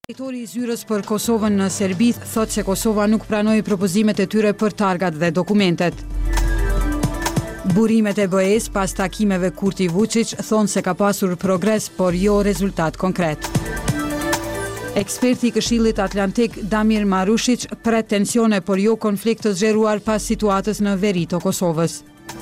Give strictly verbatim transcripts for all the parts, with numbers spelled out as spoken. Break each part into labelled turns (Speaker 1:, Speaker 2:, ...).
Speaker 1: Drejtori i zyrës për Kosovën në Serbi thotë se Kosova nuk pranoi propozimet e tyre për targat dhe dokumentet. Burimet e B E-s pas takimeve Kurti Vučić thonë se ka pasur progres, por jo rezultat konkret. Eksperti i Këshillit Atlantik Damir Marushić pret tensione, por jo konflikt të zgjeruar pas situatës në veri të Kosovës.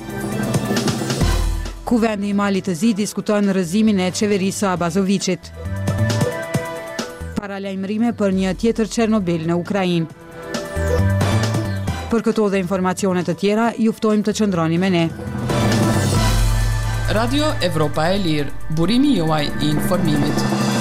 Speaker 1: Kuvendi i Malit të Zi diskuton rrëzimin e qeverisë së Abazovićit. Paralajmërime për një tjetër Çernobil në Ukrainë. Për këto dhe informacione të tjera, ju ftojmë të qëndroni me ne.
Speaker 2: Radio Evropa e Lirë, burimi juaj i informimit.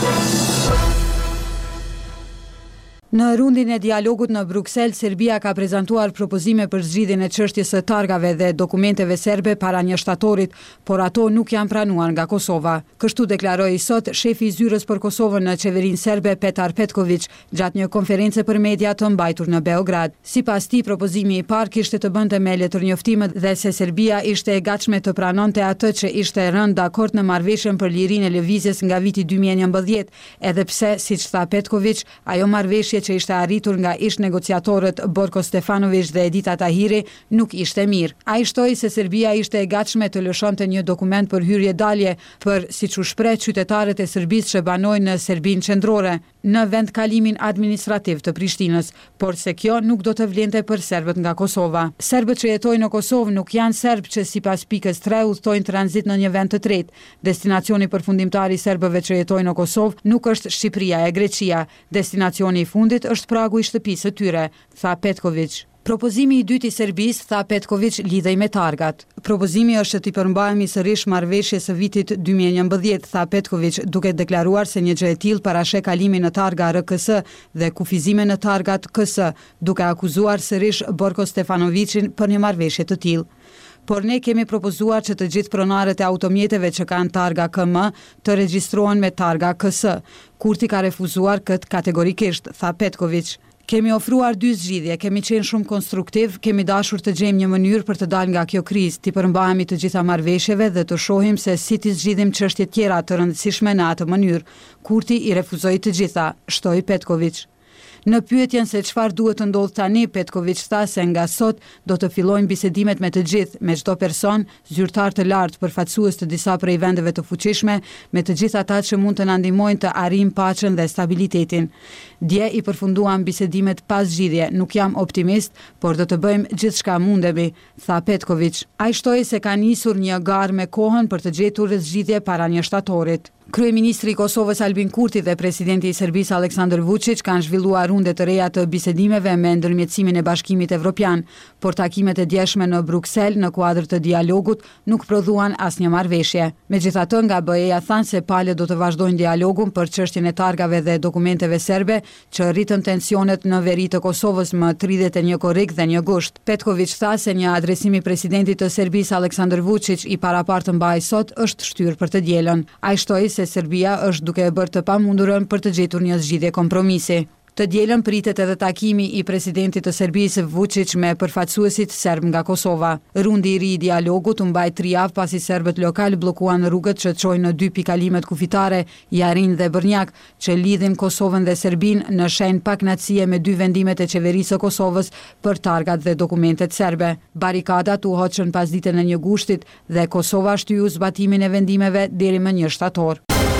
Speaker 1: Në rundin e dialogut në Bruksel, Serbia ka prezantuar propozime për zgjidhjen e çështjes së targave dhe dokumenteve serbe para një shtatorit, por ato nuk janë pranuar nga Kosova. Kështu deklaroi sot shefi i zyrës për Kosovën në qeverinë serbe Petar Petković gjatë një konference për media të mbajtur në Beograd. Sipas tij, propozimi i parë kishte të bënte me letërnjoftimet dhe se Serbia ishte e gatshme të pranonte atë që ishte rënë dakord në marrëveshjen për lirinë e lëvizjes nga viti dy mijë e njëmbëdhjetë, edhe pse, siç tha Petković, ajo marrëveshje që ishte arritur nga ish negociatorët Borko Stefanović dhe Edita Tahiri nuk ishte mirë. Ai shtoi se Serbia ishte e gatshme të lëshonte një dokument për hyrje dalje për, siç u shpreh, qytetarët e Serbisë që banojnë në Serbinë qendrore në vendkalimin administrativ të Prishtinës, por se kjo nuk do të vlente për serbët nga Kosova. Serbët që jetojnë në Kosovë nuk janë serbë që sipas pikës tre udhtojnë tranzit në një vend të tretë. Destinacioni përfundimtar i serbëve që jetojnë në Kosovë nuk është Shqipëria e Greqia. Destinacioni i fundit është pragu i shtëpisë së tyre, tha Petković. Propozimi i dytë i Serbisë, tha Petković, lidhej me targat. Propozimi është të i përmbahemi sërish marrëveshjes së vitit dy mijë e njëmbëdhjetë, tha Petković, duke deklaruar se një gjë e tillë parasheh kalimin në targa R K S dhe kufizime në targat K S, duke akuzuar sërish Borko Stefanovićin për një marrëveshje të tillë. Por ne kemi propozuar që të gjithë pronarët e automjeteve që kanë targa K M të regjistrohen me targa K S. Kurti ka refuzuar këtë kategorikisht, tha Petković. Kemi ofruar dy zgjidhje, kemi qenë shumë konstruktiv, kemi dashur të gjejmë një mënyrë për të dalë nga kjo krizë, të përmbahemi të gjitha marrëveshjeve dhe të shohim se si të zgjidhim çështje tjera të rëndësishme në atë mënyrë. Kurti i refuzoi të gjitha, shtoi Petković. Në pyetjen se çfarë duhet të ndodhë tani, Petković tha se nga sot do të fillojnë bisedimet me të gjithë, me çdo person, zyrtar të lartë, përfaqësues të disa prej vendeve të fuqishme, me të gjithë ata që mund të na ndihmojnë të arrijmë paqen dhe stabilitetin. Dje i përfunduam bisedimet pas zgjidhje, nuk jam optimist, por do të bëjmë gjithçka mundemi, tha Petković. Ai shtoi se ka nisur një garë me kohën për të gjetur zgjidhje para një shtatorit. Kryeministri i Kosovës Albin Kurti dhe presidenti i Serbisë Aleksandar Vučić kanë zhvilluar runde të reja të bisedimeve me ndërmjetësimin e Bashkimit Evropian, por takimet e djeshme në Bruksel në kuadër të dialogut nuk prodhuan asnjë marrëveshje. Megjithatë, nga B E-ja thanë se palët do të vazhdojnë dialogun për çështjen e targave dhe dokumenteve serbe që rritën tensionet në veri të Kosovës më tridhjetë e një korrik dhe një gusht. Petković tha se një adresim i presidentit të Serbisë Aleksandar Vučić i parapartë mbaj sot është shtyrë për të dielën. Ai shtoi se Serbia është duke e bërë të pamundurën për të gjetur një zgjidhje kompromisi. Të dielën pritet edhe takimi i presidentit të Serbisë Vučić me përfaqësuesit serb nga Kosova. Rundi i ri i dialogut u mbaj tri javë pasi serbët lokal bllokuan rrugët që çojnë në dy pikalimet kufitare, Jarin dhe Brnjak, që lidhin Kosovën dhe Serbinë në shenjë pakënaqësie me dy vendimet e qeverisë së Kosovës për targat dhe dokumentet serbe. Barikadat u hoqën pas ditën e një gushtit dhe Kosova shtyu zbatimin e vendimeve deri më një shtator.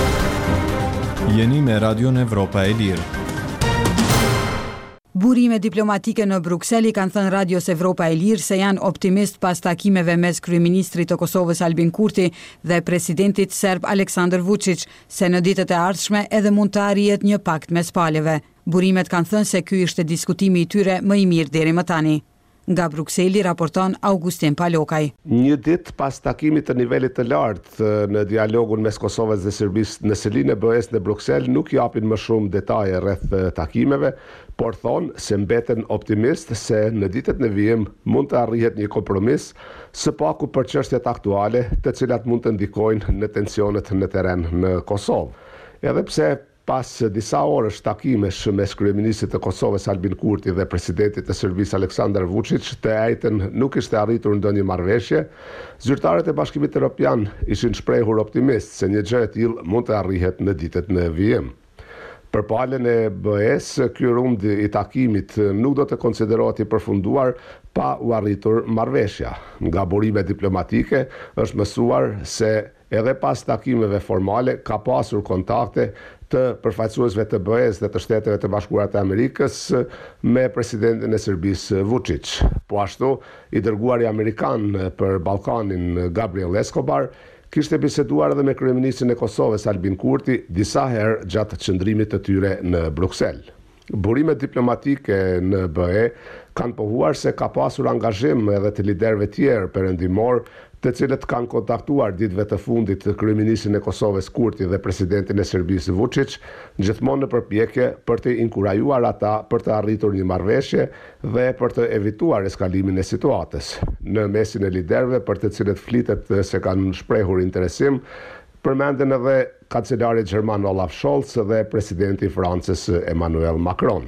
Speaker 3: Jeni me Radion Evropa e Lirë.
Speaker 1: Burime diplomatike në Bruksel i kanë thënë Radios Evropa e Lirë se janë optimist pas takimeve mes kryeministrit të Kosovës Albin Kurti dhe presidentit serb Aleksandar Vučić se në ditët e ardhshme edhe mund të arrihet një pakt mes palëve. Burimet kanë thënë se ky ishte diskutimi i tyre më i mirë deri më tani. Nga Brukseli raporton Augustin Palokaj.
Speaker 4: Një ditë pas takimit të nivelit të lartë në dialogun mes Kosovës dhe Serbisë në selinë e B E-s në Bruksel nuk japin më shumë detaje rreth takimeve, por thonë se mbeten optimist se në ditët në vijim mund të arrihet një kompromis, së paku për çështjet aktuale, të cilat mund të ndikojnë në tensionet në terren në Kosovë. Edhe pse pas disa orësh takimesh mes kryeministit të Kosovës Albin Kurti dhe presidentit të Serbisë Aleksandar Vučić, të njëjtën nuk ishte arritur ndonjë marrëveshje, zyrtarët e Bashkimit Evropian ishin shprehur optimist se një gjë e tillë mund të arrihet në ditët në vijim. Për palën e B E-s, ky rund i takimit nuk do të konsiderohet i përfunduar pa u arritur marrëveshja. Nga burime diplomatike është mësuar se edhe pas takimeve formale ka pasur kontakte të përfaqësuesve të B E-s dhe të Shteteve të Bashkuara të Amerikës me presidentin e Serbisë Vučić. Po ashtu, i dërguari amerikan për Ballkanin Gabriel Escobar kishte biseduar edhe me kryeministrin e Kosovës Albin Kurti disa herë gjatë qëndrimit të tyre në Bruksel. Burimet diplomatike në B E kanë pohuar se ka pasur angazhim edhe të liderëve tjerë perëndimor, të cilët kanë kontaktuar ditëve të fundit të kryeministrin e Kosovës Kurti dhe presidentin e Serbisë Vučić, gjithmonë në përpjekje për të inkurajuar ata për të arritur një marrëveshje dhe për të evituar eskalimin e situatës. Në mesin e liderëve për të cilët flitet se kanë shprehur interesim, përmenden edhe kancelari gjerman Olaf Scholz dhe presidenti i Francës Emmanuel Macron.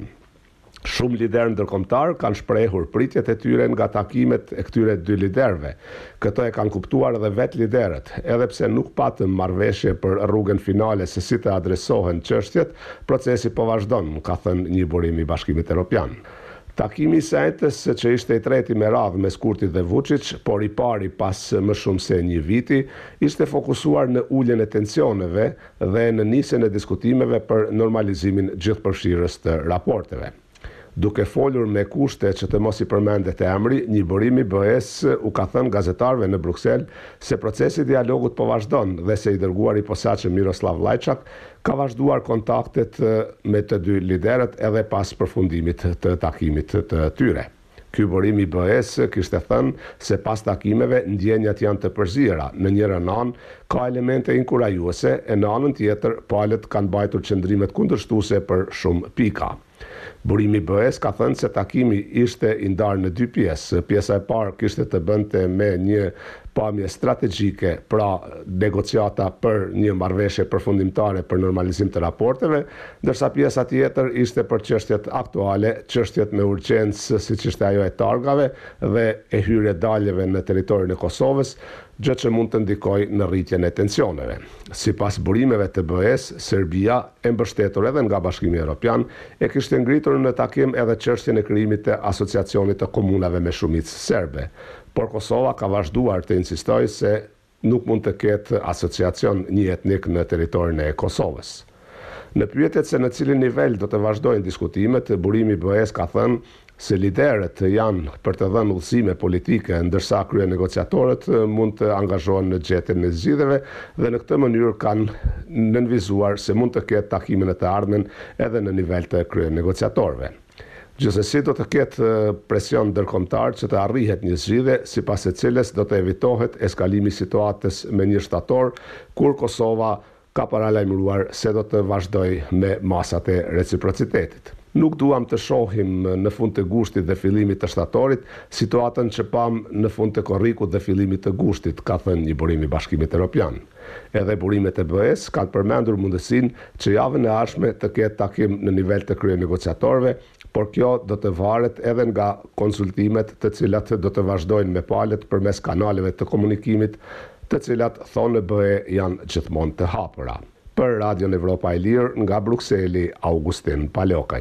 Speaker 4: Shumë liderë ndërkombëtar kanë shprehur pritjet e tyre nga takimet e këtyre dy liderëve. Këto e kanë kuptuar edhe vetë liderët, edhe pse nuk patëm marrëveshje për rrugën finale se si të adresohen çështjet, procesi po vazhdon, ka thënë një burim i Bashkimit Evropian. Takimi i sejtës, që ishte i treti me radhë mes Kurtit dhe Vučić, por i pari pas më shumë se një viti, ishte fokusuar në uljen e tensioneve dhe në nisjen e diskutimeve për normalizimin gjithëpërfshirës të raporteve. Duke folur me kushte që të mos i përmendet emri, një burim i B E-s u ka thënë gazetarëve në Bruksel se procesi i dialogut po vazhdon dhe se i dërguari i posaçëm Miroslav Lajčak ka vazhduar kontaktet me të dy liderët edhe pas përfundimit të takimit të tyre. Ky burim i B E-s kishte thënë se pas takimeve ndjenjat janë të përzira. Në njërin anë ka elemente inkurajuese, e në anën tjetër palët kanë mbajtur qëndrimet kundërshtuese për shumë pika. Burimi B E-s ka thënë se takimi ishte i ndarë në dy pjesë. Pjesa e parë kishte të bënte me një pamje strategjike, pra negociata për një marrëveshje përfundimtare për normalizim të raporteve, ndërsa pjesa tjetër ishte për çështjet aktuale, çështjet me urgjencë, siç ishte ajo e targave dhe e hyrje daljeve në territorin e Kosovës, gjë që mund të ndikojë në rritjen e tensioneve. Sipas burimeve të B E-s, Serbia, e mbështetur edhe nga Bashkimi Evropian, e kishte ngritur në takim edhe çështjen e krijimit të asociacionit të komunave me shumicë serbe. Por Kosova ka vazhduar të insistojë se nuk mund të ketë asociacion një etnik në territorin e Kosovës. Në pyetjet se në cilin nivel do të vazhdojnë diskutimet, burimi B E-s ka thënë se liderët janë për të dhënë udhësime politike, ndërsa kryenegociatorët mund të angazhohen në gjetjen e zgjidhjeve dhe në këtë mënyrë kanë nënvizuar se mund të ketë takime në të ardhmen edhe në nivel të kryenegociatorëve. Gjithsesi do të ketë presion ndërkombëtar që të arrihet një zgjidhje sipas e cilës do të evitohet eskalimi i situatës me një shtator, kur Kosova ka paralajmëruar se do të vazhdojë me masat e reciprocitetit. Nuk duam të shohim në fund të gushtit dhe fillimit të shtatorit situatën që pam në fund të korrikut dhe fillimit të gushtit, ka thënë një burim i Bashkimit Evropian. Edhe burimet e B E-s kanë përmendur mundësinë që javën e ardhshme të ketë takim në nivel të kryenegociatorëve, por kjo do të varet edhe nga konsultimet të cilat do të vazhdojnë me palët përmes kanaleve të komunikimit, të cilat thonë B E janë gjithmonë të hapura. Për Radion Evropa e Lirë nga Brukseli, Augustin Palokaj.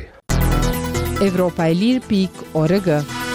Speaker 1: Evropa e Lirë pikë org.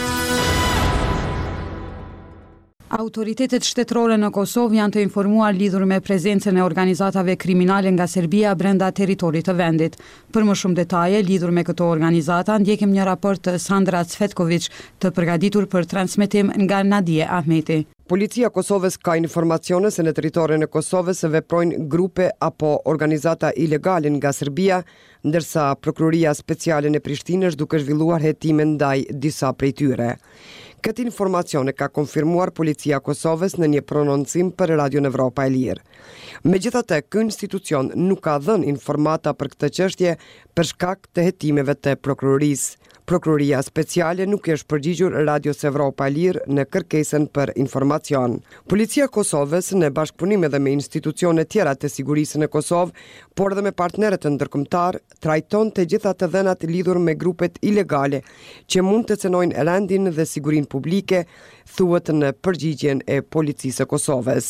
Speaker 1: Autoritetet shtetërore në Kosovë janë të informuar lidhur me prezencën e organizatave kriminale nga Serbia brenda territorit të vendit. Për më shumë detaje lidhur me këto organizata, ndjekim një raport të Sandra Cvetković të përgatitur për transmetim nga Nadije Ahmeti.
Speaker 5: Policia e Kosovës ka informacione se në territorin e Kosovës veprojnë grupe apo organizata ilegale nga Serbia, ndërsa Prokuroria Speciale në Prishtinë është duke zhvilluar hetime ndaj disa prej tyre. Këtë informacione ka konfirmuar Policia e Kosovës në një prononcim për Radion Evropa e Lirë. Megjithatë, ky institucion nuk ka dhënë informata për këtë çështje për shkak të hetimeve të prokurorisë. Prokuroria Speciale nuk është përgjigjur Radios Evropa e Lirë në kërkesën për informacion. Policia e Kosovës në bashkëpunim edhe me institucione tjera të sigurisë në Kosovë, por edhe me partnerët ndërkombëtar, trajton të gjitha të dhënat lidhur me grupet ilegale që mund të cënojnë rendin dhe sigurinë publike, thuhet në përgjigjen e Policisë së Kosovës.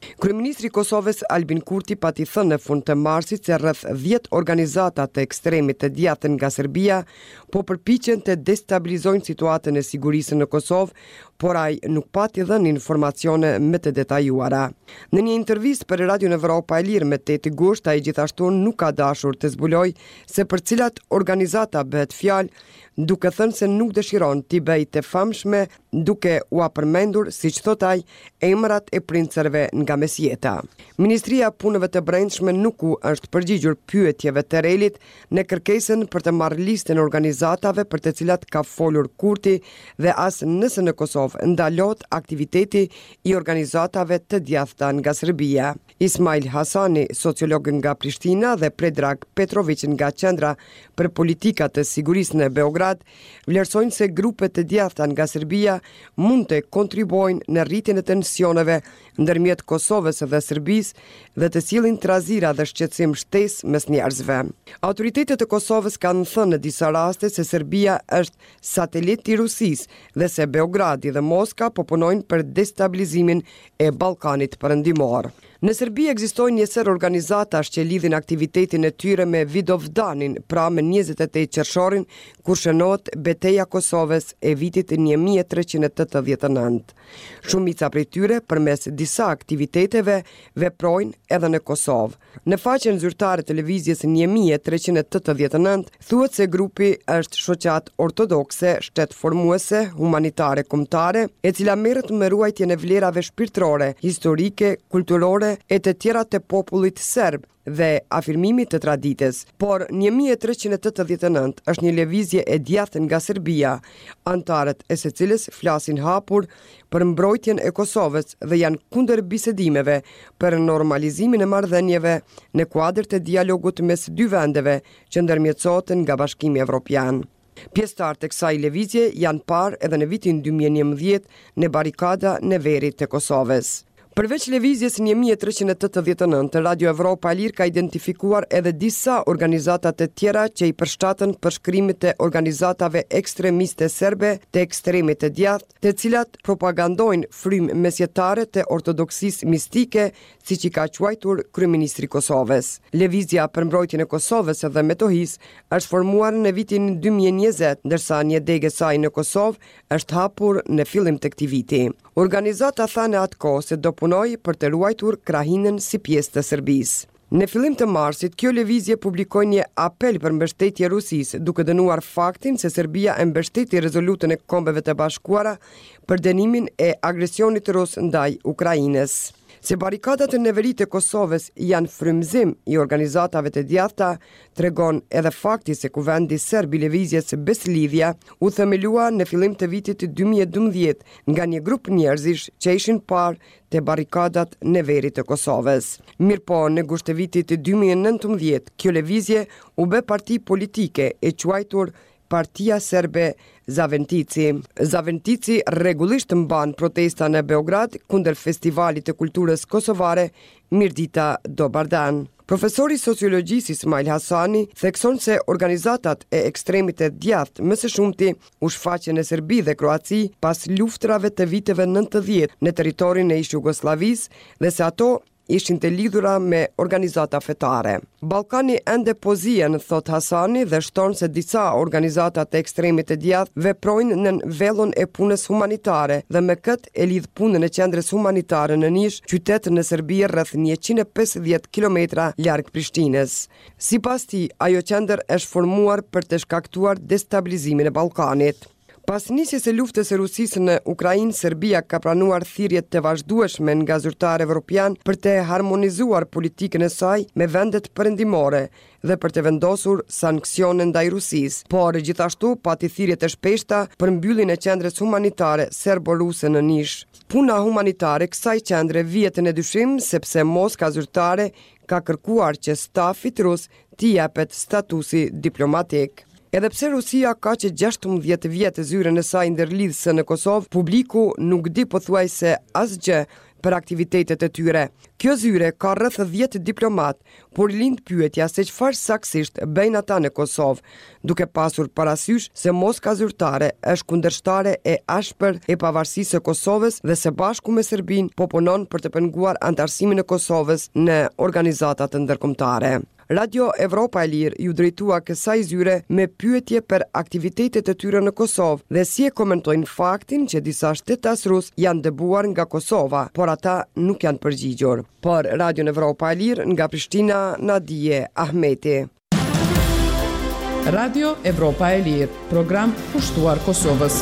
Speaker 5: Kryeministri i Kosovës Albin Kurti pati thënë në fund të marsit se rreth dhjetë organizata të ekstremit të djathtë nga Serbia po përpiqen të destabilizojnë situatën e sigurisë në Kosovë, por ai nuk pati dhënë informacione më të detajuara. Në një intervistë për Radio Evropa e Lirë me tetë gusht, ai gjithashtu nuk ka dashur të zbulojë se për cilat organizata bëhet fjalë, duke thënë se nuk dëshiron t'i bëjë të famshme, duke u përmendur, siç thot ai, emrat e princerëve nga mesjeta. Ministria e Punëve të Brendshme nuk u është përgjigjur pyetjeve të Relit në kërkesën për të marrë listën e organizatave për të cilat ka folur Kurti dhe as nëse në Kosovë ndalot aktiviteti i organizatave të djathta nga Serbia. Ismail Hasani, sociolog nga Prishtina, dhe Predrag Petrović nga Qendra për Politika të Sigurisë në Beograd vlerësojnë se grupet të djathta nga Serbia mund të kontribuojnë në rritjen e tensioneve ndërmjet Kosovës dhe Serbisë dhe të sjellin trazira dhe shqetësim shtesë mes njerëzve. Autoritetet e Kosovës kanë thënë në disa raste se Serbia është satelit i Rusisë dhe se Beogradi dhe Moska po punojnë për destabilizimin e Ballkanit Perëndimor. Në Serbi ekzistojnë njësër organizatash që lidhin aktivitetin e tyre me Vidovdanin, pra me njëzet e tetë qershorin, kur shënohet Betejë e Kosovës e vitit një mijë e treqind e tetëdhjetë e nëntë. Shumica prej tyre përmes disa aktiviteteve veprojnë edhe në Kosovë. Në faqen zyrtare televizjes një mijë e treqind e tetëdhjetë e nëntë thuhet se grupi është shoqat ortodokse, shtetformuese, humanitare kombëtare, e cila merret me ruajtjen e vlerave shpirtërore, historike, kulturore e të tjera të popullit serb dhe afirmimit të traditës, por një mijë e treqind e tetëdhjetë e nëntë është një lëvizje e djathtë nga Serbia, antarët e së cilës flasin hapur për mbrojtjen e Kosovës dhe janë kundër bisedimeve për normalizimin e marrëdhënieve në kuadër të dialogut mes dy vendeve që ndërmjetësohet nga Bashkimi Evropian. Pjesëtarët e kësaj lëvizje janë parë edhe në vitin dy mijë e njëmbëdhjetë në barikada në Verit të Kosovës. Përveç lëvizjes një mijë e treqind e tetëdhjetë e nëntë, Radio Evropa e Lirë ka identifikuar edhe disa organizata të tjera që i përshtaten përshkrimit të organizatave ekstremiste serbe të ekstremit të djathtë, të cilat propagandojnë frymë mesjetare të ortodoksisë mistike, siç i ka quajtur kryeministri i Kosovës. Lëvizja për mbrojtjen e Kosovës dhe Metohisë është formuar në vitin dy mijë e njëzet, ndërsa një degë e saj në Kosovë është hapur në fillim të këtij viti. Organizata tha në atë kohë se do punoj për të ruajtur krahinën si pjesë të Serbisë. Në fillim të marsit, kjo lëvizje publikoi një apel për mbështetje Rusisë, duke dënuar faktin se Serbia e mbështeti rezolutën e Kombeve të Bashkuara për dënimin e agresionit rus ndaj Ukrainës. Se barikadat e neverit e Kosovës janë frymëzim i organizatave të djathta, tregon edhe fakti se kuvendi serb i lëvizjes Beslidhja u themelua në fillim të vitit dy mijë e dymbëdhjetë nga një grup njerëzish që ishin parë te barikadat në Verit të Kosovës. Mirpo në gusht të vitit dy mijë e nëntëmbëdhjetë, kjo lëvizje u bë parti politike e quajtur Partia Serbe Zaventici. Zaventici rregullisht mban protesta në Beograd kundër Festivalit të Kulturës Kosovare Mirdita Dobardan. Profesori sociologjisë Ismail Hasani thekson se organizatat e ekstremit të djathtë më së shumti u shfaqen në Serbi dhe Kroaci pas luftrave të viteve nëntëdhjetë në territorin e ish Jugosllavisë dhe se ato ishin të lidhura me organizata fetare. Ballkani ende po zihen, thot Hasani, dhe shton se disa organizata të ekstremit të djathtë veprojnë në vellon e punës humanitare dhe me këtë e lidh punën e qendrës humanitare në Nish, qytet në Serbi rreth njëqind e pesëdhjetë kilometra larg Prishtinës. Sipas tij, ajo qendër është formuar për të shkaktuar destabilizimin e Ballkanit. Pas nisjes së luftës së Rusisë në Ukrainë, Serbia ka pranuar thirrjet të vazhdueshme nga zyrtarë evropian për të harmonizuar politikën e saj me vendet perëndimore dhe për të vendosur sanksione ndaj Rusisë, por gjithashtu pati thirrje të shpeshta për mbylljen e qendrës humanitare serbo-ruse në Nish. Puna humanitare kësaj qendre vihet në dyshim sepse Moska zyrtare ka kërkuar që stafit rus t'i japet statusi diplomatik. Edhe pse Rusia ka që gjashtëmbëdhjetë vjet zyrën e saj ndërlidhëse në Kosovë, publiku nuk di pothuajse asgjë për aktivitetet e tyre. Kjo zyre ka rreth dhjetë diplomat, por lind pyetja se çfarë saktësisht bëjnë ata në Kosovë, duke pasur parasysh se Moska zyrtare është kundërshtare e ashpër e pavarësisë së Kosovës dhe së bashku me Serbinë po punon për të penguar antarësimin e Kosovës në organizata të ndërkombëtare. Radio Evropa e Lirë ju drejtua kësaj zyre me pyetje për aktivitetet e tyre në Kosovë dhe si e komentojnë faktin që disa shtetas rus janë dëbuar nga Kosova, por ata nuk janë përgjigjur. Por Radio Evropa e Lirë nga Prishtina, Nadije Ahmeti.
Speaker 2: Radio Evropa e Lirë, program pushtuar Kosovës.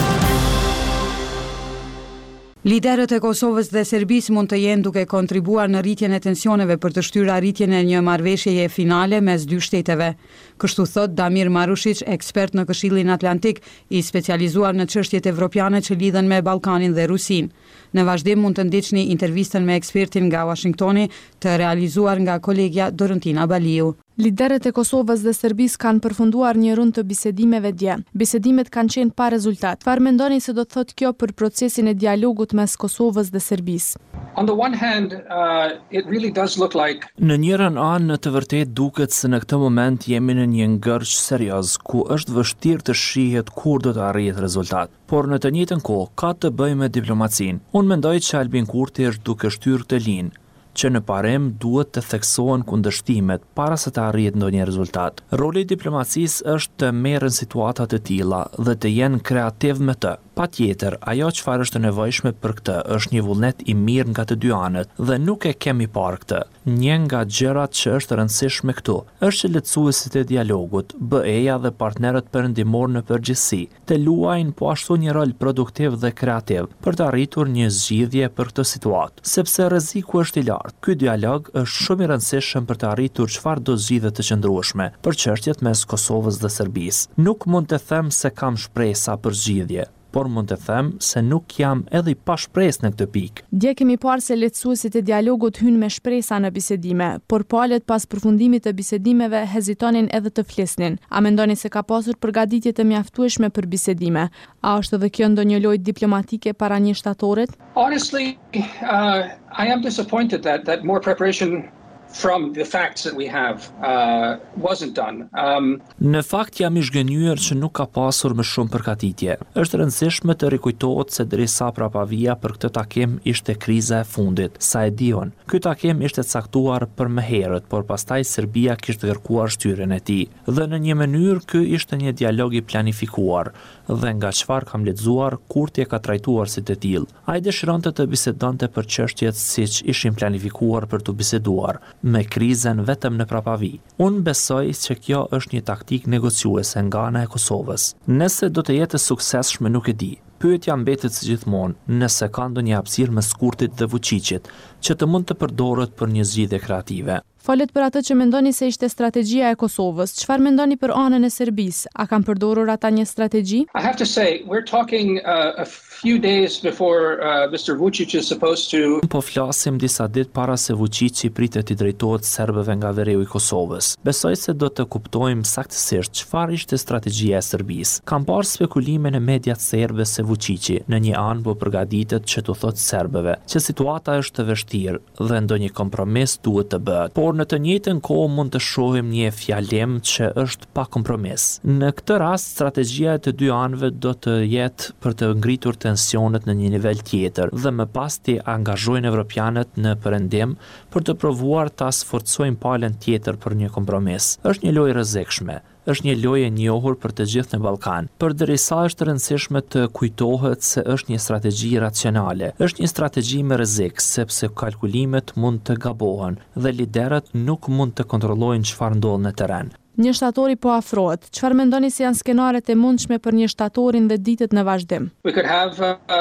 Speaker 1: Liderët e Kosovës dhe Serbisë mund të jenë duke kontribuar në rritjen e tensioneve për të shtyrë arritjen e një marrëveshjeje finale mes dy shteteve. Kështu thot Damir Marushic, ekspert në Këshillin Atlantik, i specializuar në çështjet evropiane që lidhen me Ballkanin dhe Rusinë. Në vazhdim mund të ndiqni intervistën me ekspertin nga Washingtoni, të realizuar nga kolegja Dorentina Baliu.
Speaker 6: Liderët e Kosovës dhe Serbisë kanë përfunduar një rund të bisedimeve dje. Bisedimet kanë qenë pa rezultat. Çfarë mendoni se do të thotë kjo për procesin e dialogut mes Kosovës dhe Serbisë?
Speaker 7: On the one hand, uh, it really does look like
Speaker 8: Në njërin anë në të vërtetë duket se në këtë moment jemi në një ngërç serioz ku është vështirë të shihet kur do të arrihet rezultat. Por në të njëjtën kohë ka të bëjë me diplomacinë. Unë mendoj që Albin Kurti është duke shtyrë këtë linjë, që në parem duhet të theksohen kundërshtimet para se të arrihet ndonjë rezultat. Roli i diplomacisë është të merren situata të tilla dhe të jenë kreativ me të. Patjetër, ajo çfarë është e nevojshme për këtë është një vullnet i mirë nga të dy anët dhe nuk e kemi parë këtë. Një nga gjërat që është rëndësishme këtu është që lehtësuesit e dialogut, B E-ja dhe partnerët perëndimor në përgjithësi, të luajnë po ashtu një rol produktiv dhe kreativ për të arritur një zgjidhje për këtë situatë, sepse rreziku është i lartë. Ky dialog është shumë i rëndësishëm për të arritur çfarë do zgjidhje të qëndrueshme për çështjet mes Kosovës dhe Serbisë. Nuk mund të them se kam shpresa për zgjidhje, por mund të them se nuk jam edhe i pa shpresë në këtë pikë.
Speaker 6: Dje kemi parë se lehtësuesit e dialogut hynë me shpresa në bisedime, por palët pas përfundimit të bisedimeve hezitonin edhe të flisnin. A mendoni se ka pasur përgatitje të mjaftueshme për bisedime? A është edhe kjo ndonjë lojë diplomatike para një shtatorit?
Speaker 7: Honestly, uh, I am disappointed that that more preparation from the facts that we have uh, wasn't done. Um,
Speaker 8: Në fakt jam i zhgënjur që nuk ka pasur më shumë përgatitje. Është rëndësishme të rikujtohet se derisa prapavia për këtë takim ishte kriza e fundit, sa e diun. Ky takim ishte caktuar për më herët, por pastaj Serbia kishte kërkuar shtyrjen e tij. Dhe në një mënyrë ky ishte një dialog i planifikuar, dhe nga çfarë kam lexuar, Kurti e ka trajtuar si të tillë. Ai dëshironte të bisedonte për çështjet siç ishin planifikuar për të biseduar, me krizën vetëm në prapavi. Unë besoj që kjo është një taktik negociuese nga ana e Kosovës. Nëse do të jetë suksesshme nuk e di. Pyetja mbetet si gjithmonë, nëse ka ndonjë hapësirë mes Kurtit dhe Vučićit që të mund të përdoret për një zgjidhje kreative.
Speaker 6: Folet për atë që mendoni se ishte strategjia e Kosovës. Çfarë mendoni për anën e Serbisë? A kanë përdorur ata një strategji?
Speaker 7: I have to say, we're talking uh, a few days before uh, Mister Vučić is supposed to
Speaker 8: Po flasim disa ditë para se Vučići pritet i drejtohet serbëve nga veriu i Kosovës. Besoj se do të kuptojmë saktësisht çfarë ishte strategjia e Serbisë. Kam parë spekulime në mediat serbe se Vučići në një anë po përgatitet që të thotë serbëve që situata është e vështirë dhe ndonjë kompromis duhet të bëhet. Por në të njëjtën kohë mund të shohim një fjalim që është pa kompromis. Në këtë rast, strategjia e të dy anëve do të jetë për të ngritur tensionet në një nivel tjetër dhe më pas të angazhojnë evropianët në perëndim për të provuar ta sforcojnë palën tjetër për një kompromis. Është një lojë rrezikshme. Është një lojë e njohur për të gjithë në Ballkan. Përderisa është rëndësishme të kujtohet se është një strategji racionale. Është një strategji me rrezik sepse kalkulimet mund të gabohen dhe liderët nuk mund të kontrollojnë çfarë ndodh në terren.
Speaker 6: Një shtatori po afrohet. Çfarë mendoni se janë skenaret e mundshme për një shtatorin dhe ditët në vazhdim?
Speaker 7: we could have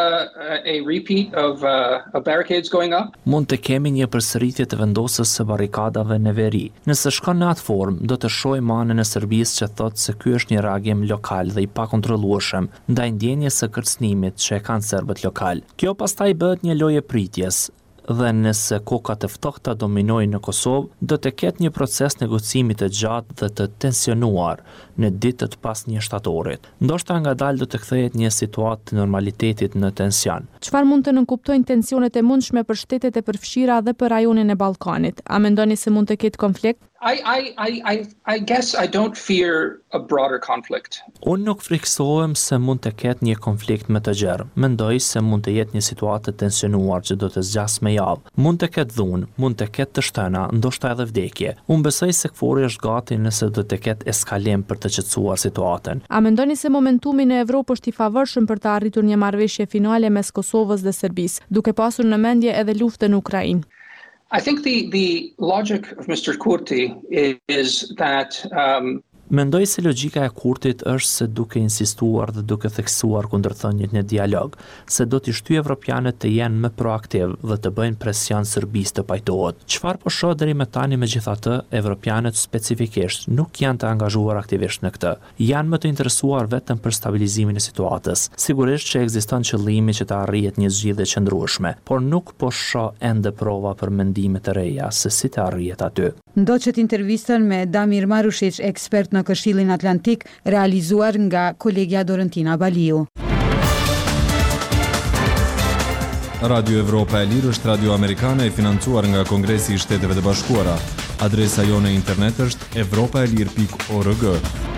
Speaker 7: uh, a repeat of uh, of barricades going up.
Speaker 8: Mund të kemi një përsëritje të vendosjes së barrikadave në veri. Nëse shkon në atë formë, do të shohim anën e Serbisë që thotë se ky është një reagim lokal dhe i pakontrollueshëm ndaj ndjenjes së kërcënimit që e kanë serbët lokal. Kjo pastaj bëhet një lojë pritjes dhe nëse kokat e ftohta dominojnë në Kosovë, do të ketë një proces negocimi të gjatë dhe të tensionuar në ditët pas një shtatorit. Ndoshta ngadalë do të kthehet një situatë të normalitetit në tension.
Speaker 6: Çfarë mund të nënkuptojnë tensionet e mundshme për shtetet e përfshira dhe për rajonin e Ballkanit? A mendoni se mund të ketë konflikt?
Speaker 7: I, I, I, I, I guess I don't fear a broader conflict.
Speaker 8: Unë nuk friksohem se mund të ketë një konflikt më të gjerë. Mendoj se mund të jetë një situatë të tensionuar që do të zgjas me javë. Mund të ketë dhunë, mund të ketë të shtëna, ndoshta edhe vdekje. Unë besoj se KFOR-i është gati nëse do të ketë eskalim për të qetësuar situatën.
Speaker 6: A mendoni se momentumi në Evropë është i favorshëm për të arritur një marrëveshje finale mes Kosovës dhe Serbisë, duke pasur në mendje edhe luftën në Ukrainë?
Speaker 7: I think the, the logic of Mister Kurti is that um,
Speaker 8: Mendoj se logjika e Kurtit është se duke insistuar dhe duke theksuar kundërthënien në dialog, se do t'i shtyjë evropianët të jenë më proaktiv dhe të bëjnë presion Serbisë të pajtohet. Çfarë po shoh deri më tani megjithatë, evropianët specifikisht nuk janë të angazhuar aktivisht në këtë. Janë më të interesuar vetëm për stabilizimin e situatës. Sigurisht që ekziston qëllimi që të arrihet një zgjidhje qëndrueshme, por nuk po shoh ende prova për mendime të reja se si të arrihet aty.
Speaker 1: Ndoqët intervistën me Damir Marushic, ekspert në Këshillin Atlantik, realizuar nga kolegja Dorentina Baliu.
Speaker 3: Radio Evropa e Lirë është radio amerikane e financuar nga Kongresi i Shteteve të Bashkuara. Adresa jone internet është evropaelir pikë org.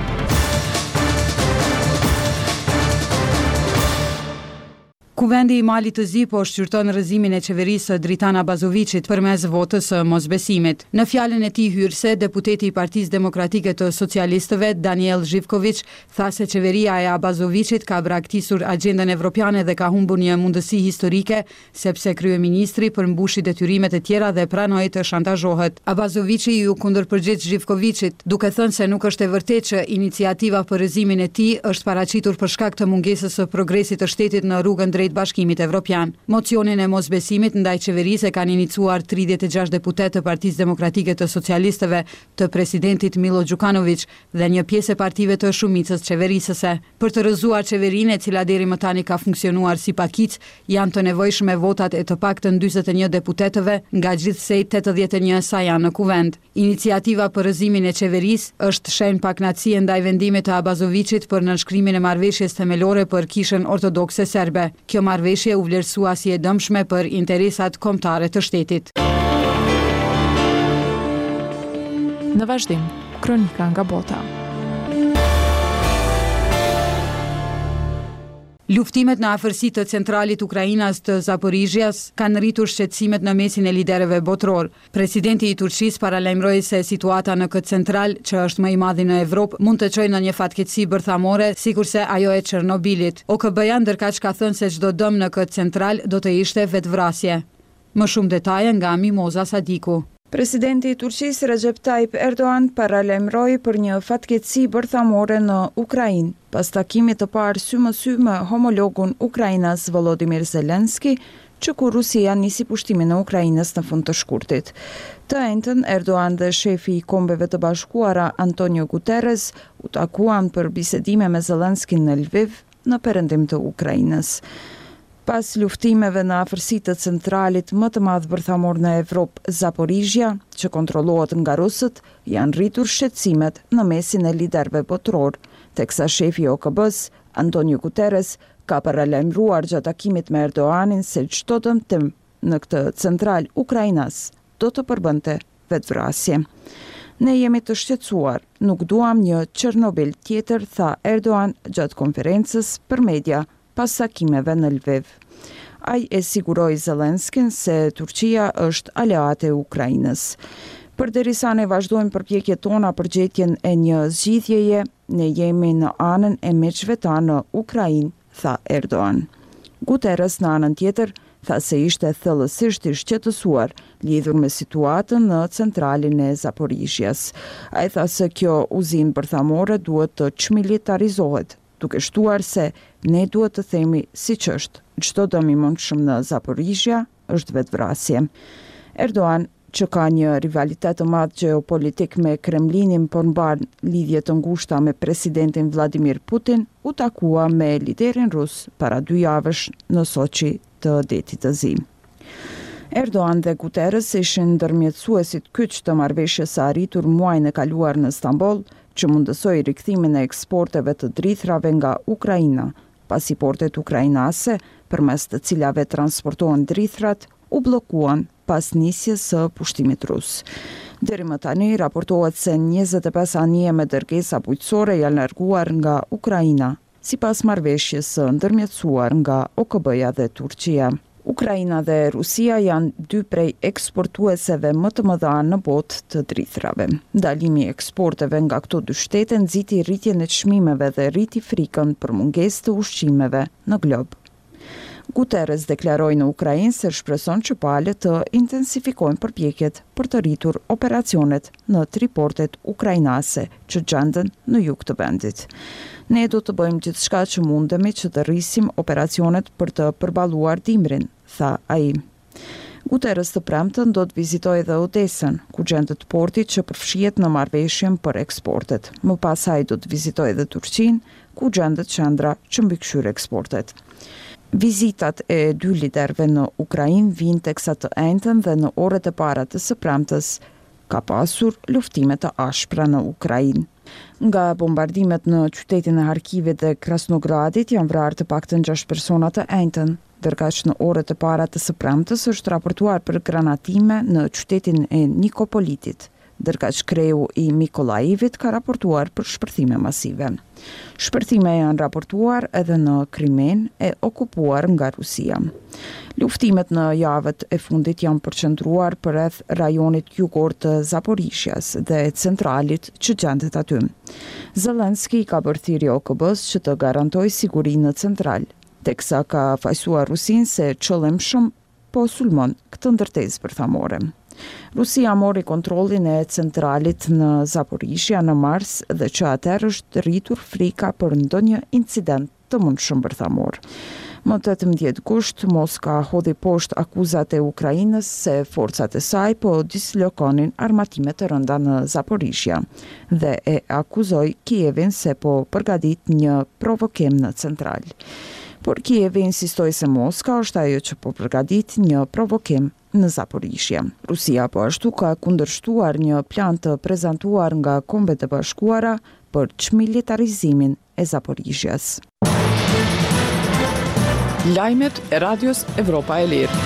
Speaker 1: Kuvendi i Malit të Zi po shqyrton rrëzimin e qeverisë së Dritan Abazovicit përmes votës së mosbesimit. Në fjalën e tij hyrëse, deputeti i Partisë Demokratike të Socialistëve, Daniel Zhivkovic, tha se qeveria e Abazovicit ka braktisur agjendën evropiane dhe ka humbur një mundësi historike, sepse kryeministri përmbushi detyrimet e tjera dhe pranoi të shantazhohet. Abazovici ju kundërpërgjigj Zhivkovicit, duke thënë se nuk është e vërtetë që iniciativa për rrëzimin e tij është paraqitur për shkak të mungesës së progresit të shtetit në rrugën drejt Bashkimit Evropian. Mocionin e mosbesimit ndaj qeverisë e kanë iniciuar tridhjetë e gjashtë deputet të Partisë Demokratike të Socialistëve, të presidentit Milo Đukanović dhe një pjesë e partive të shumicës qeverisëse. Për të rrëzuar qeverinë, e cila deri më tani ka funksionuar si pakic, janë të nevojshme votat e të paktën njëzet e një deputetëve nga gjithsej tetëdhjetë e një sa janë në kuvend. Iniciativa për rrëzimin e qeverisë është shenjë pakënaqësie ndaj vendimit të Abazovicit për nënshkrimin e marrëveshjes themelore për Kishën Ortodokse Serbe. Kjo marrëveshje u vlerësua si e dëmshme për interesat kombëtare të shtetit.
Speaker 6: Në vazhdim, kronika nga bota.
Speaker 1: Luftimet në afërsi të centralit Ukrainas të Zaporizhjas kanë rritur shqetësimet në mesin e liderëve botror. Presidenti i Turqisë paralajmëroi se situata në këtë central, që është më i madhi në Evropë, mund të çojë në një fatkeqësi bërthamore, sikurse ajo e Çernobilit. O K B-ja ndërkaq ka thënë se çdo dëm në këtë central do të ishte vetvrasje. Më shumë detaje nga Mimoza Sadiku.
Speaker 9: Presidenti i Turqisë Recep Tayyip Erdogan paralajmëroi për një fatkeqësi bërthamore në Ukrainë, pas takimit të parë sy më sy me homologun Ukrainas Volodymyr Zelensky, që kur Rusia nisi pushtimin e Ukrainës në fund të shkurtit. Të njëjtën, Erdogan dhe shefi i Kombeve të Bashkuara Antonio Guterres u takuan për bisedime me Zelensky në Lviv, në perëndim të Ukrainës. Pas luftimeve në afërsi të centralit më të madh bërthamor në Evropë, Zaporizhja, që kontrollohet nga rusët, janë rritur shqetësimet në mesin e liderëve botror, teksa shefi i O K B-s, Antonio Guterres, ka paralajmëruar gjatë takimit me Erdoganin se çdo dëmtim në këtë central ukrainas do të përbënte vetvrasje. Ne jemi të shqetësuar, nuk duam një Çernobil tjetër, tha Erdogan gjatë konferencës për media pas takimeve në Lviv. Ai e siguroi Zelenskyn se Turqia është aleate e Ukrainës. Përderisa ne vazhdojmë përpjekjet tona për gjetjen e një zgjidhjeje, ne jemi në anën e miqve tanë në Ukrainë, tha Erdogan. Guterres në anën tjetër tha se ishte thellësisht i shqetësuar lidhur me situatën në centralin e Zaporizhjas. Ai tha se kjo uzin bërthamore duhet të çmilitarizohet, duke shtuar se ne duhet të themi siç është, çdo dëm i mundshëm në Zaporizhja është vetvrasje. Erdogan, që ka një rivalitet të madh gjeopolitik me Kremlinin, por mban lidhje të ngushta me presidentin Vladimir Putin, u takua me liderin rus para dy javësh në Soçi të Detit të Zi. Erdogan dhe Guterres ishin ndërmjetësuesit kyç të marrëveshjes së arritur muajin e kaluar në Stamboll, që mundësoi rikthimin e eksporteve të drithrave nga Ukraina, pasi portet ukrainase, përmes të cilave transportohen drithrat, u bllokuan pas nisjes së pushtimit rus. Deri më tani raportohet se njëzet e pesë anije me dërgesa bujqësore janë larguar nga Ukraina, sipas marrëveshjes së ndërmjetësuar nga O K B-ja dhe Turqia. Ukraina dhe Rusia janë dy prej eksportueseve më të mëdha në botë të drithrave. Ndalimi i eksporteve nga këto dy shtete nxiti rritjen e çmimeve dhe rriti frikën për mungesë të ushqimeve në glob. Guterres deklaroi në Ukrainë se shpreson që palët të intensifikojnë përpjekjet për të rritur operacionet në triportet ukrainase që gjenden në jug të vendit. Ne do të bëjmë gjithçka që mundemi që të rrisim operacionet për të përballuar dimrin, tha ai. Guterres të premtën do të vizitojë edhe Odesën, ku gjendet porti që përfshihet në marrëveshjen për eksportet. Më pas ai do të vizitojë edhe Turqinë, ku gjendet qendra që mbikëqyr eksportet. Vizitat e dy liderëve në Ukrainë vijnë teksa të njëjtën dhe në orët e para të së premtes ka pasur luftime të ashpra në Ukrainë. Nga bombardimet në qytetin e Harkivit dhe Krasnogradit janë vrarë të paktën gjashtë persona të njëjtën, ndërkaq në orët e para të së premtes është raportuar për granatime në qytetin e Nikopolitit, ndërkaq kreu i Mikolajivit ka raportuar për shpërthime masive. Shpërthime janë raportuar edhe në Krimen e okupuar nga Rusia. Luftimet në javët e fundit janë përqendruar përreth rajonit jugor të Zaporizhjas dhe centralit që gjendet aty. Zelenski ka bërë thirrje O K B-s që të garantojë sigurinë në central, teksa ka fajsuar Rusinë se qëllimshëm po sulmon këtë ndërtesë bërthamore. Rusia mori kontrollin e centralit në Zaporizhja në mars dhe që atëherë është rritur frika për ndonjë incident të mundshëm bërthamor. Më tetëmbëdhjetë gusht, Moska hodhi poshtë akuzat e Ukrainës se forcat e saj po dislokonin armatime të rënda në Zaporizhja dhe e akuzoi Kievin se po përgatit një provokim në central. Por Kiev insistoi se Moska është ajo që po përgatit një provokim në Zaporizhje. Rusia po ashtu ka kundërshtuar një plan të prezantuar nga Kombet e Bashkuara për çmilitarizimin e Zaporizhjes.
Speaker 2: Lajmet e Radios Evropa e Lirë.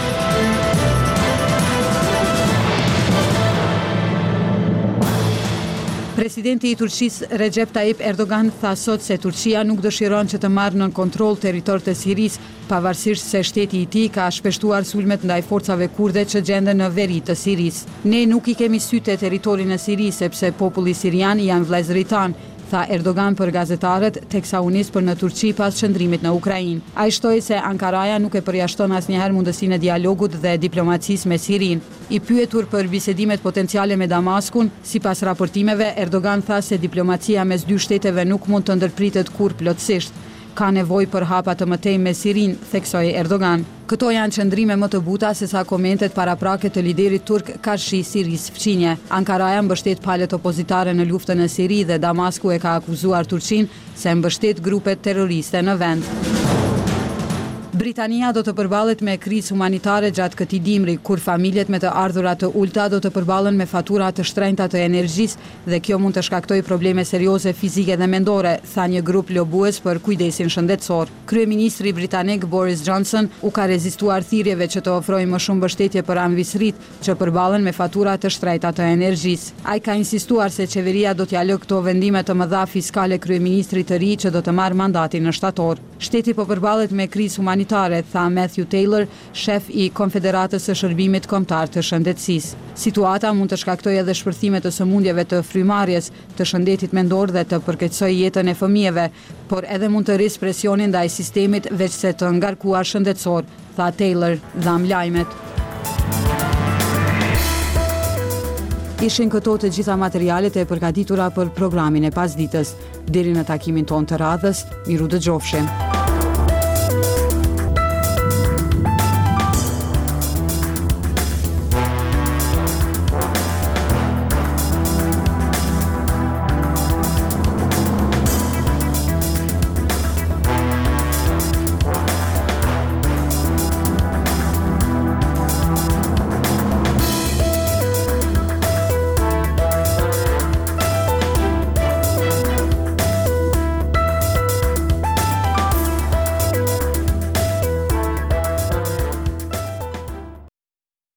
Speaker 1: Presidenti i Turqisë Recep Tayyip Erdogan tha sot se Turqia nuk dëshiron që të marrë nën kontroll territorët e Sirisë, pavarësisht se shteti i tij ka shpeshtuar sulmet ndaj forcave kurde që gjenden në veri të Sirisë. Ne nuk i kemi sy te territori në Siri sepse populli sirian janë vëllezërit tanë, tha Erdogan për gazetarët teksa u nis për në Turqi pas qëndrimit në Ukrainë. Ai shtoi se Ankaraja nuk e përjashton asnjëherë mundësinë e dialogut dhe diplomacisë me Sirinë. I pyetur për bisedimet potenciale me Damaskun, sipas raportimeve, Erdogan tha se diplomacia mes dy shteteve nuk mund të ndërpritet kurrë plotësisht. Ka nevojë për hapa të mëtej me Sirinë, theksoi Erdogan. Këto janë qëndrime më të buta se sa komentet paraprake të liderit turk Karshi Siris Fqinje. Ankaraja mbështet palët opozitare në luftën në Siri dhe Damasku e ka akuzuar Turqinë se mbështet grupet terroriste në vend. Britania do të përballet me krizë humanitare gjatë këtij dimri, kur familjet me të ardhura të ulta do të përballen me fatura të shtrenjta të energjisë dhe kjo mund të shkaktojë probleme serioze fizike dhe mendore, tha një grup lobues për kujdesin shëndetësor. Kryeministri britanik Boris Johnson u ka rezistuar thirrjeve që të ofrojë më shumë mbështetje për anëvisrit që përballen me fatura të shtrenjta të energjisë. Ai ka insistuar se qeveria do t'ja lë këto vendime të mëdha fiskale kryeministrit të ri që do të marrë mandatin në shtator. Shteti po përballet me krizë humanitare, tha Matthew Taylor, shef i Konfederatës së Shërbimit Kombëtar të Shëndetësisë. Situata mund të shkaktojë edhe shpërthime të sëmundjeve të frymarrjes, të shëndetit mendor dhe të përkeqësojë jetën e fëmijëve, por edhe mund të rrisë presionin ndaj sistemit veçse të ngarkuar shëndetësor, tha Taylor, dham lajmet. Ishin këto të gjitha materialet e përgatitura për programin e pasditës. Deri në takimin ton të radhës, miru dëgjofshim.